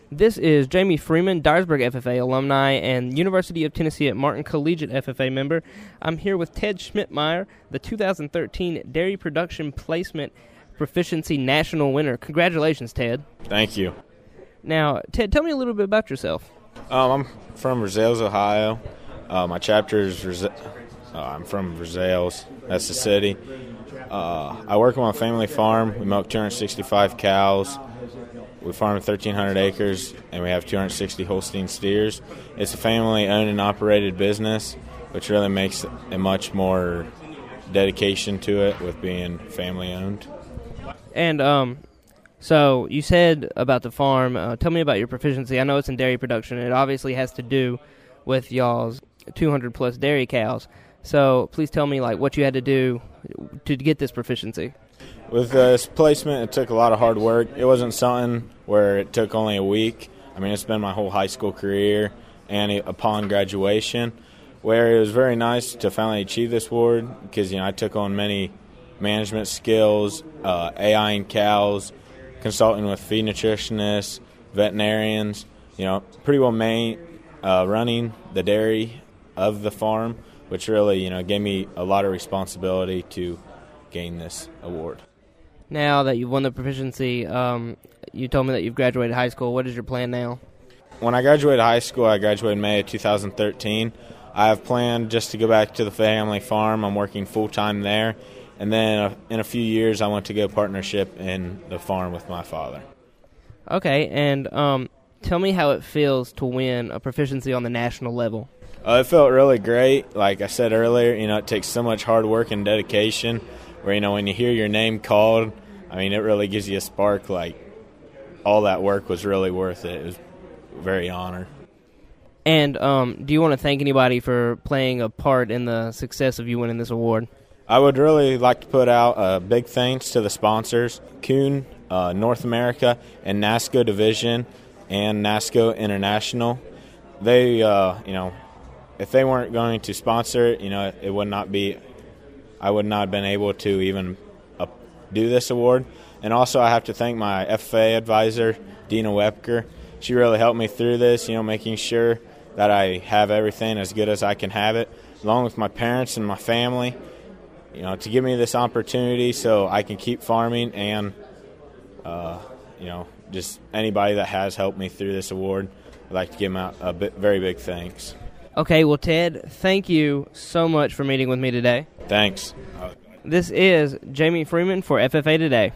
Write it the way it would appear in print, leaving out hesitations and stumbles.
This is Jamie Freeman, Dyersburg FFA alumni and University of Tennessee at Martin Collegiate FFA member. I'm here with Ted Schmidtmeyer, the 2013 Dairy Production Placement Proficiency National winner. Congratulations, Ted. Thank you. Now, Ted, tell me a little bit about yourself. I'm from Versailles, Ohio. My chapter is I'm from Versailles. That's the city. I work on a family farm. We milk 265 cows. We farm 1,300 acres, and we have 260 Holstein steers. It's a family-owned and operated business, which really makes a much more dedication to it with being family-owned. And so you said about the farm. Tell me about your proficiency. I know it's in dairy production. It obviously has to do with y'all's 200-plus dairy cows. So please tell me what you had to do to get this proficiency. With this placement, it took a lot of hard work. It wasn't something where it took only a week. I mean, it's been my whole high school career and upon graduation, where it was very nice to finally achieve this award because, I took on many management skills, AIing cows, consulting with feed nutritionists, veterinarians, pretty well running the dairy of the farm, which really, gave me a lot of responsibility to gain this award. Now that you've won the proficiency, you told me that you've graduated high school. What is your plan now? When I graduated high school, I graduated in May of 2013. I have planned just to go back to the family farm. I'm working full-time there. And then in a few years, I want to go partnership in the farm with my father. Okay, and tell me how it feels to win a proficiency on the national level. It felt really great. Like I said earlier, it takes so much hard work and dedication where, when you hear your name called, it really gives you a spark. All that work was really worth it. It was very honored. And do you want to thank anybody for playing a part in the success of you winning this award? I would really like to put out a big thanks to the sponsors, Kuhn, North America, and NASCO Division, and NASCO International. They, if they weren't going to sponsor it, it would not be, I would not have been able to even do this award. And also I have to thank my FFA advisor, Dina Webker. She really helped me through this, making sure that I have everything as good as I can have it, along with my parents and my family, to give me this opportunity so I can keep farming and, just anybody that has helped me through this award, I'd like to give them a very big thanks. Okay, well, Ted, thank you so much for meeting with me today. Thanks. This is Jamie Freeman for FFA Today.